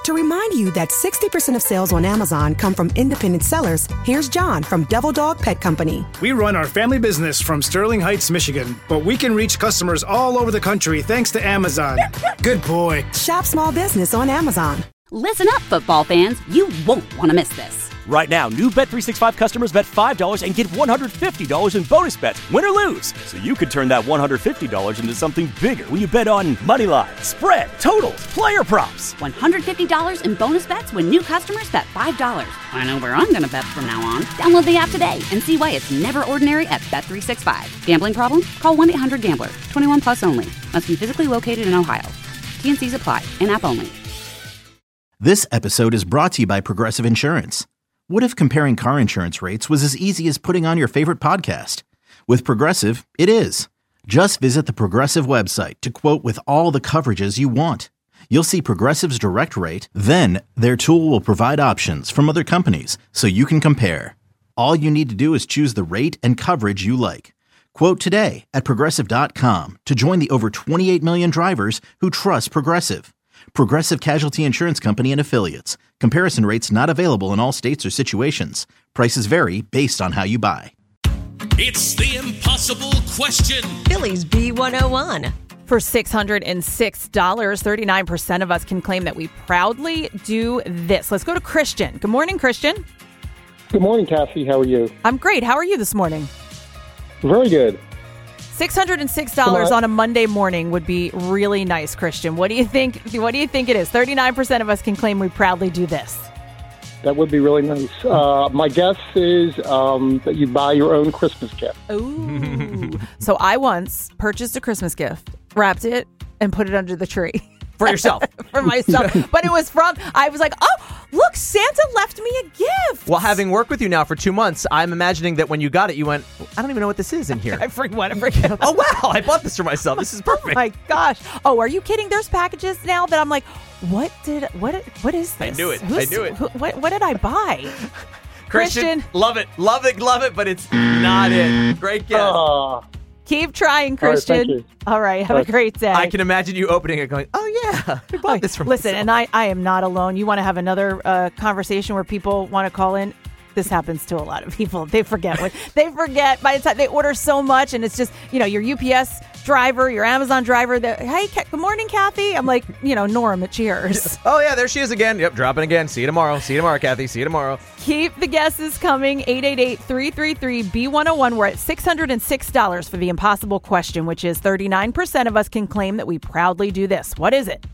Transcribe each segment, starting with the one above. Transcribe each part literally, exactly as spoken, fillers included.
To remind you that sixty percent of sales on Amazon come from independent sellers, here's John from Devil Dog Pet Company. We run our family business from Sterling Heights, Michigan, but we can reach customers all over the country thanks to Amazon. Good boy. Shop small business on Amazon. Listen up, football fans. You won't want to miss this. Right now, new Bet three sixty-five customers bet five dollars and get one hundred fifty dollars in bonus bets, win or lose. So you could turn that one hundred fifty dollars into something bigger when you bet on money line, spread, totals, player props. one hundred fifty dollars in bonus bets when new customers bet five dollars. I know where I'm going to bet from now on. Download the app today and see why it's never ordinary at Bet three sixty-five. Gambling problem? Call one eight hundred gambler. twenty-one plus only. Must be physically located in Ohio. T N Cs apply. In-app only. This episode is brought to you by Progressive Insurance. What if comparing car insurance rates was as easy as putting on your favorite podcast? With Progressive, it is. Just visit the Progressive website to quote with all the coverages you want. You'll see Progressive's direct rate, then their tool will provide options from other companies so you can compare. All you need to do is choose the rate and coverage you like. Quote today at Progressive dot com to join the over twenty-eight million drivers who trust Progressive. Progressive Casualty Insurance Company and Affiliates. Comparison rates not available in all states or situations. Prices vary based on how you buy. It's the impossible question. Phillies B one oh one. For six hundred six dollars, thirty-nine percent of us can claim that we proudly do this. Let's go to Christian. Good morning, Christian. Good morning, Cassie. How are you? I'm great. How are you this morning? Very good. six hundred six dollars on a Monday morning would be really nice, Christian. What do you think? What do you think it is? thirty-nine percent of us can claim we proudly do this. That would be really nice. Uh, my guess is um, that you buy your own Christmas gift. Ooh. So I once purchased a Christmas gift, wrapped it, and put it under the tree. For yourself. For myself. But it was from, I was like, oh, look, Santa left me a gift. Well, having worked with you now for two months, I'm imagining that when you got it, you went, I don't even know what this is in here. I forget. I forget. Oh, wow. I bought this for myself. This is perfect. Oh, my gosh. Oh, are you kidding? There's packages now that I'm like, what did, what, what is this? I knew it. Who's, I knew it. Who, what, what did I buy? Christian, love it. Love it. Love it. But it's not it. Great guess. Uh, Keep trying, Christian. All right, thank you. All right, have All right. a great day. I can imagine you opening it going, oh, yeah, I bought Oh, this for Listen, myself. and I, I am not alone. You want to have another uh, conversation where people want to call in? This happens to a lot of people. They forget what they forget by the time they order so much, and it's just, you know, your U P S driver, your Amazon driver. Hey, Ka- good morning, Kathy. I'm like, you know, Norm at Cheers. Oh, yeah, there she is again. Yep, dropping again. See you tomorrow. See you tomorrow, Kathy. See you tomorrow. Keep the guesses coming. eight eight eight, three three three, B one oh one. We're at six hundred six dollars for the impossible question, which is thirty-nine percent of us can claim that we proudly do this. What is it?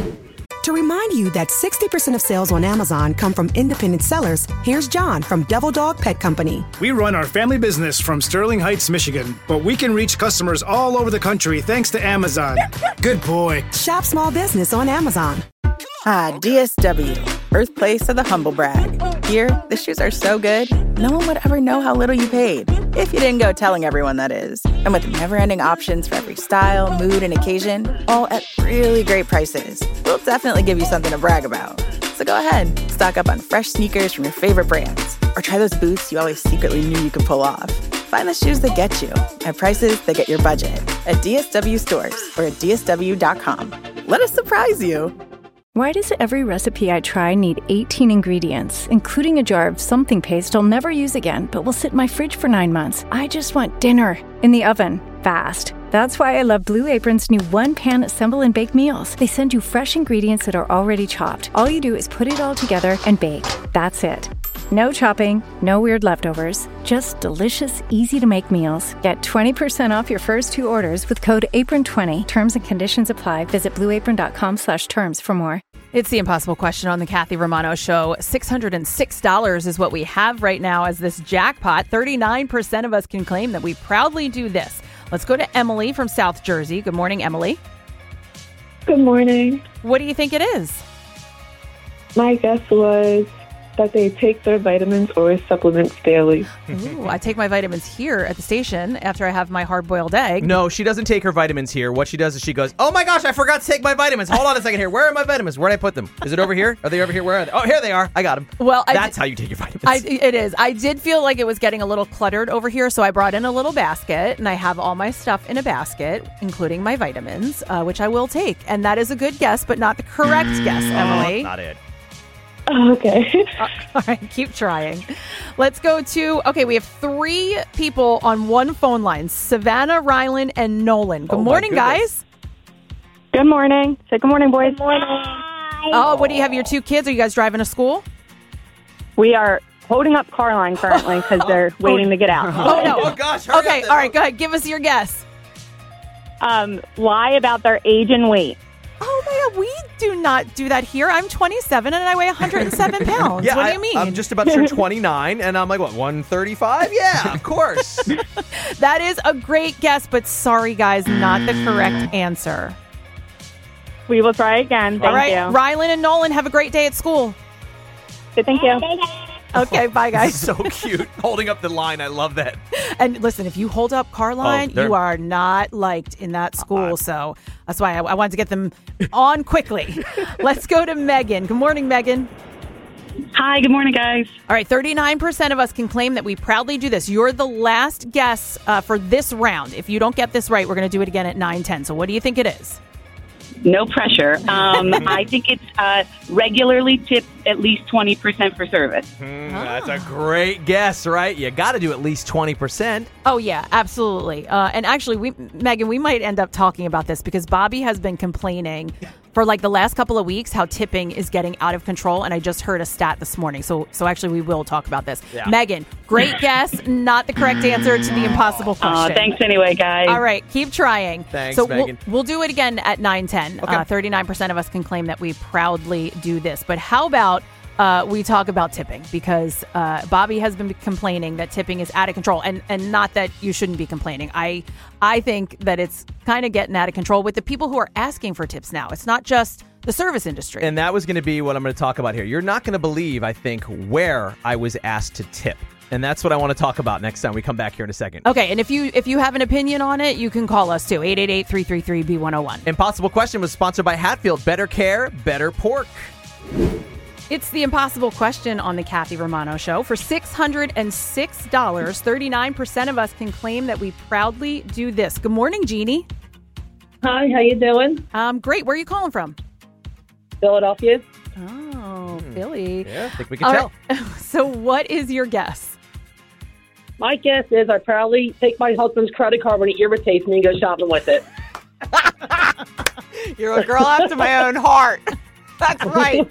To remind you that sixty percent of sales on Amazon come from independent sellers, here's John from Devil Dog Pet Company. We run our family business from Sterling Heights, Michigan, but we can reach customers all over the country thanks to Amazon. Good boy. Shop small business on Amazon. Ah, D S W, birthplace of the humble brag. Here, the shoes are so good, no one would ever know how little you paid. If you didn't go telling everyone, that is. And with never-ending options for every style, mood, and occasion, all at really great prices, we'll definitely give you something to brag about. So go ahead, stock up on fresh sneakers from your favorite brands, or try those boots you always secretly knew you could pull off. Find the shoes that get you at prices that get your budget at D S W stores or at D S W dot com. Let us surprise you. Why does every recipe I try need eighteen ingredients, including a jar of something paste I'll never use again, but will sit in my fridge for nine months? I just want dinner in the oven, fast. That's why I love Blue Apron's new one-pan assemble and bake meals. They send you fresh ingredients that are already chopped. All you do is put it all together and bake. That's it. No chopping, no weird leftovers, just delicious, easy-to-make meals. Get twenty percent off your first two orders with code apron twenty. Terms and conditions apply. Visit blueapron.com slash terms for more. It's the impossible question on the Kathy Romano Show. six hundred six dollars is what we have right now as this jackpot. thirty-nine percent of us can claim that we proudly do this. Let's go to Emily from South Jersey. Good morning, Emily. Good morning. What do you think it is? My guess was that they take their vitamins or supplements daily. Ooh, I take my vitamins here at the station after I have my hard-boiled egg. No, she doesn't take her vitamins here. What she does is she goes, oh my gosh, I forgot to take my vitamins. Hold on a second here. Where are my vitamins? Where did I put them? Is it over here? Are they over here? Where are they? Oh, here they are. I got them. Well, I That's d- how you take your vitamins. I, it is. I did feel like it was getting a little cluttered over here, so I brought in a little basket, and I have all my stuff in a basket, including my vitamins, uh, which I will take. And that is a good guess, but not the correct guess, Emily. Oh, not it. Okay. uh, all right, keep trying. Let's go to, okay, we have three people on one phone line, Savannah, Rylan, and Nolan. Good Oh, my morning, goodness. guys. Good morning. Say good morning, boys. Good morning. Oh, what do you have, your two kids? Are you guys driving to school? We are holding up car line currently because they're waiting to get out. Oh, no. Oh, gosh. hurry Okay, up then. all right, go ahead. Give us your guess. Um, lie about their age and weight. Oh, my God, we do not do that here. I'm twenty-seven and I weigh one hundred seven pounds. Yeah, what do I, you mean? I'm just about to turn twenty-nine, and I'm like, what, one thirty-five? Yeah, of course. That is a great guess, but sorry, guys, not the correct answer. We will try again. Thank All right, you. Rylan and Nolan, have a great day at school. Good, thank you. Okay, bye, guys. So cute. Holding up the line. I love that. And listen, if you hold up car line, they're- you are not liked in that school. So that's why I, I wanted to get them on quickly. Let's go to Megan. Good morning, Megan. Hi, good morning, guys. All right, thirty-nine percent of us can claim that we proudly do this. You're the last guess uh, for this round. If you don't get this right, we're going to do it again at nine ten. So what do you think it is? No pressure. Um, I think it's uh, regularly tip at least twenty percent for service. Mm, That's a great guess, right? You got to do at least twenty percent. Oh, yeah, absolutely. Uh, and actually, we, Megan, we might end up talking about this because Bobby has been complaining for like the last couple of weeks how tipping is getting out of control. And I just heard a stat this morning. So so actually, we will talk about this. Yeah. Megan, great guess. Not the correct answer to the impossible question. Uh, thanks anyway, guys. All right, keep trying. Thanks, so Megan. We'll, we'll do it again at nine ten. Okay. Uh, thirty-nine percent of us can claim that we proudly do this. But how about uh, we talk about tipping? Because uh, Bobby has been complaining that tipping is out of control. And, and not that you shouldn't be complaining. I, I think that it's kind of getting out of control with the people who are asking for tips now. It's not just the service industry. And that was going to be what I'm going to talk about here. You're not going to believe, I think, where I was asked to tip. And that's what I want to talk about next time we come back here in a second. Okay, and if you if you have an opinion on it, you can call us too, eight eight eight, three three three, B one oh one. Impossible Question was sponsored by Hatfield. Better care, better pork. It's the Impossible Question on the Kathy Romano Show. For six hundred six dollars, thirty-nine percent of us can claim that we proudly do this. Good morning, Jeannie. Hi, how you doing? Um, great. Where are you calling from? Philadelphia. Oh, Philly. Yeah, I think we can All tell. right. So what is your guess? My guess is I probably take my husband's credit card when he irritates me and go shopping with it. You're a girl after my own heart. That's right.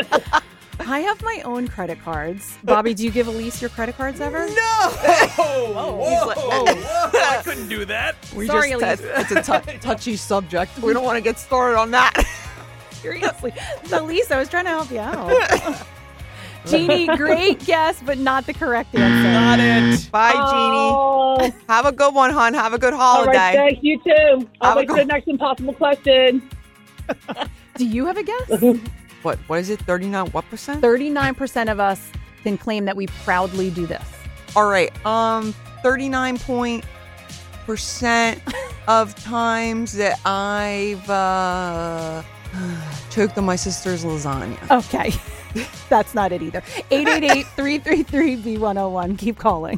I have my own credit cards. Bobby, do you give Elise your credit cards ever? No! Whoa, whoa, like, whoa, whoa. I couldn't do that. We Sorry, just, Elise. It's a t- touchy subject. We don't want to get started on that. Seriously. Elise, I was trying to help you out. Jeannie, great guess, but not the correct answer. Not it. Bye, Oh. Jeannie. Have a good one, hon. Have a good All holiday. right, thanks. You too. I'll Have a wait for go- the next impossible question. Do you have a guess? What? What is it? thirty-nine what percent? thirty-nine percent of us can claim that we proudly do this. All right. Um, thirty-nine point percent of times that I've uh, choked on my sister's lasagna. Okay. That's not it either. eight eight eight, three three three, B one oh one. Keep calling.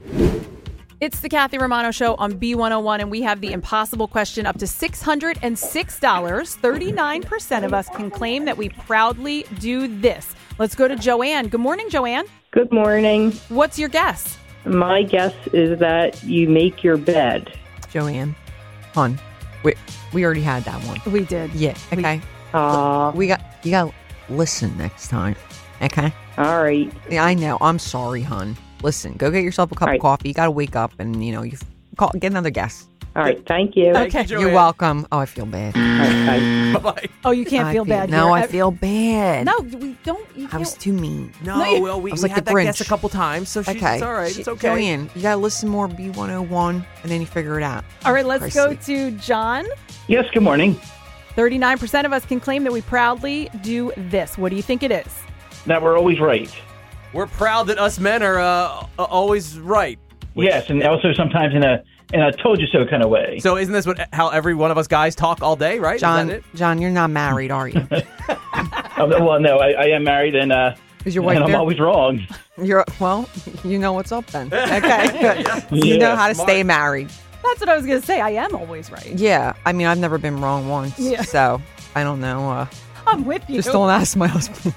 It's the Kathy Romano Show on B one oh one, and we have the impossible question up to six hundred six dollars. thirty-nine percent of us can claim that we proudly do this. Let's go to Joanne. Good morning, Joanne. Good morning. What's your guess? My guess is that you make your bed. Joanne, hon, we we already had that one. We did. Yeah. Okay. Aw. We got you got to listen next time. Okay. All right. Yeah, I know. I'm sorry, hon. Listen, go get yourself a cup All right. of coffee. You got to wake up and, you know, you call, get another guess. All right. Thank you. Thank you, Okay. Joanne. You're welcome. Oh, I feel bad. All right, bye. Bye-bye. Oh, you can't I feel bad No, here. I feel bad. No, we don't. You I can't. was too mean. No, No, you- well, we, I was we like had the that guess Grinch. a couple times, so she's Okay. it's all right. She- It's okay. Joanne, you got to listen more B one oh one, and then you figure it out. All right, let's go Christ to John. Yes, good morning. thirty-nine percent of us can claim that we proudly do this. What do you think it is? That we're always right. We're proud that us men are uh, always right. Yes, and also sometimes in a in a told you so kind of way. So isn't this what how every one of us guys talk all day, right? John, Is that it? John, you're not married, are you? um, well, no, I, I am married, and uh, Is your wife and I'm there? always wrong. You're well. You know what's up then. Okay, good. You Yeah. know how to Smart. stay married. That's what I was going to say. I am always right. Yeah, I mean, I've never been wrong once, Yeah. so I don't know. Uh, I'm with you. just don't ask my husband.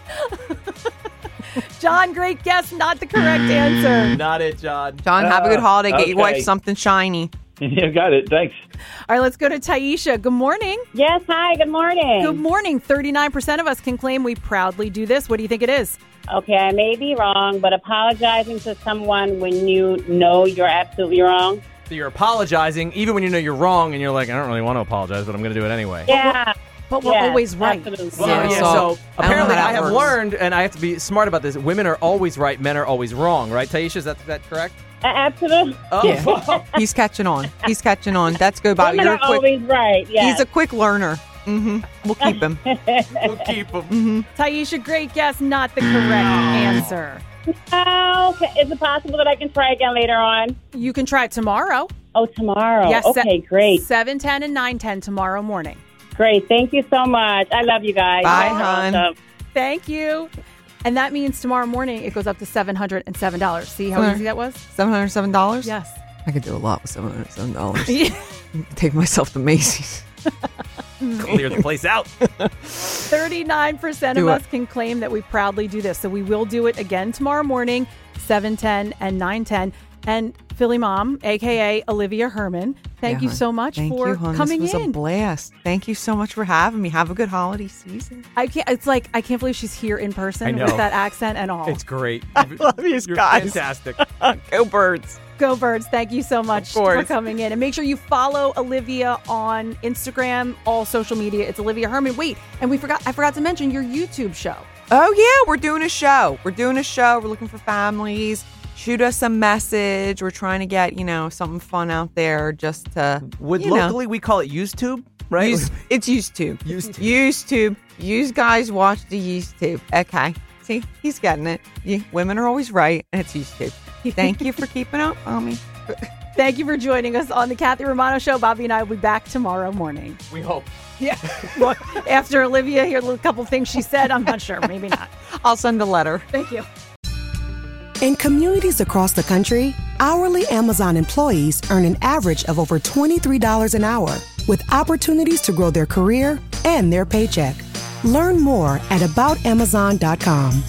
John, great guess. Not the correct answer. Not it, John. John, have a good Uh, holiday. Get your wife okay. something shiny. You got it. Thanks. All right, let's go to Taisha. Good morning. Yes, hi, good morning. Good morning. thirty-nine percent of us can claim we proudly do this. What do you think it is? Okay, I may be wrong, but apologizing to someone when you know you're absolutely wrong. So you're apologizing even when you know you're wrong, and you're like, I don't really want to apologize, but I'm going to do it anyway. Yeah. But we're Yes, always right. absolutely. Well, Yeah, yeah, so- so I don't apparently know how I that have works. learned, and I have to be smart about this. Women are always right, men are always wrong, right, Taisha? Is that, that correct? Uh, absolutely. Oh, Yeah. He's catching on. He's catching on. That's good, Bobby. Women You're are a quick. always right, yes. He's a quick learner. Mm-hmm. We'll keep him. we'll keep him. Mm-hmm. Taisha, great guess. Not the correct answer. Oh, okay. Is it possible that I can try again later on? You can try it tomorrow. Oh, tomorrow. Yes. Okay, great. seven ten and nine ten tomorrow morning. Great. Thank you so much. I love you guys. Bye, You're hon. awesome. Thank you. And that means tomorrow morning it goes up to seven hundred seven dollars. See how Okay. easy that was? Seven hundred seven dollars. Yes. I could do a lot with seven hundred seven dollars. Yeah. Take myself to Macy's. Clear the place out. thirty-nine percent Do of it. us can claim that we proudly do this. So we will do it again tomorrow morning, seven ten and nine ten. And Philly Mom, a k a. Olivia Herman, thank Yeah, you hon. so much Thank for you, hon. coming this was in. a blast. Thank you so much for having me. Have a good holiday season. I can't, it's like, I can't believe she's here in person I know. with that accent and all. It's great. I love these You're guys. fantastic. Go Birds. Go Birds. Thank you so much Of course. for coming in. And make sure you follow Olivia on Instagram, all social media. It's Olivia Herman. Wait, and we forgot, I forgot to mention your YouTube show. Oh, yeah. We're doing a show. We're doing a show. We're looking for families. Shoot us a message. We're trying to get, you know, something fun out there just to, Would you know. locally we call it YouTube, right? Use, it's YouTube. YouTube. YouTube. Use guys watch the YouTube. Okay. See, he's getting it. You, women are always right, and it's YouTube. Thank you for keeping up on me. Thank you for joining us on the Kathy Romano Show. Bobby and I will be back tomorrow morning. We hope. Yeah. Well, after Olivia, here a couple things she said. I'm not sure. Maybe not. I'll send a letter. Thank you. In communities across the country, hourly Amazon employees earn an average of over twenty-three dollars an hour, with opportunities to grow their career and their paycheck. Learn more at about amazon dot com.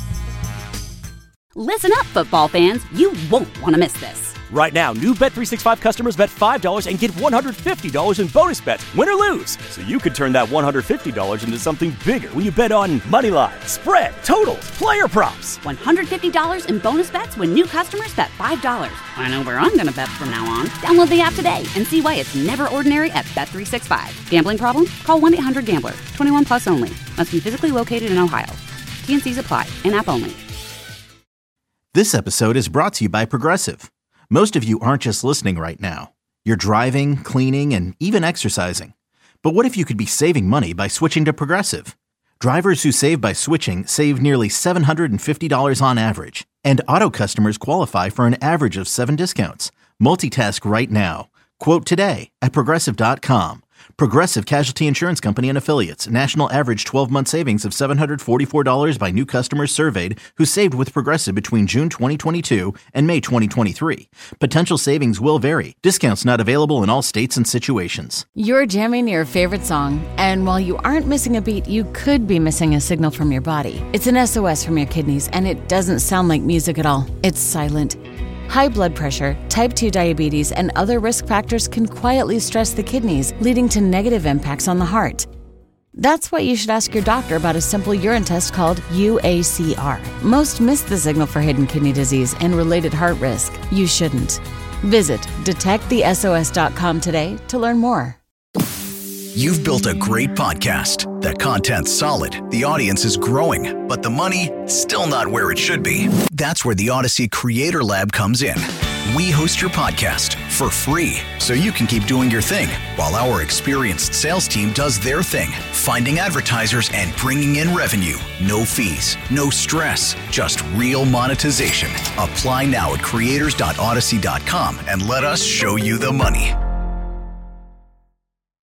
Listen up, football fans. You won't want to miss this. Right now, new Bet three sixty-five customers bet five dollars and get one hundred fifty dollars in bonus bets, win or lose. So you could turn that one hundred fifty dollars into something bigger when you bet on money line, spread, totals, player props. one hundred fifty dollars in bonus bets when new customers bet five dollars. I know where I'm going to bet from now on. Download the app today and see why it's never ordinary at Bet three sixty-five. Gambling problem? Call one eight hundred gambler. twenty-one plus only. Must be physically located in Ohio. T and C's apply. In-app only. This episode is brought to you by Progressive. Most of you aren't just listening right now. You're driving, cleaning, and even exercising. But what if you could be saving money by switching to Progressive? Drivers who save by switching save nearly seven hundred fifty dollars on average. And auto customers qualify for an average of seven discounts. Multitask right now. Quote today at Progressive dot com. Progressive Casualty Insurance Company and Affiliates. National average twelve-month savings of seven hundred forty-four dollars by new customers surveyed who saved with Progressive between June twenty twenty-two and May twenty twenty-three. Potential savings will vary. Discounts not available in all states and situations. You're jamming your favorite song, and while you aren't missing a beat, you could be missing a signal from your body. It's an S O S from your kidneys, and it doesn't sound like music at all. It's silent. High blood pressure, type two diabetes, and other risk factors can quietly stress the kidneys, leading to negative impacts on the heart. That's why you should ask your doctor about a simple urine test called U A C R. Most miss the signal for hidden kidney disease and related heart risk. You shouldn't. Visit detect the S O S dot com today to learn more. You've built a great podcast. The content's solid, the audience is growing, but the money, still not where it should be. That's where the Odyssey Creator Lab comes in. We host your podcast for free so you can keep doing your thing while our experienced sales team does their thing, finding advertisers and bringing in revenue. No fees, no stress, just real monetization. Apply now at creators dot odyssey dot com and let us show you the money.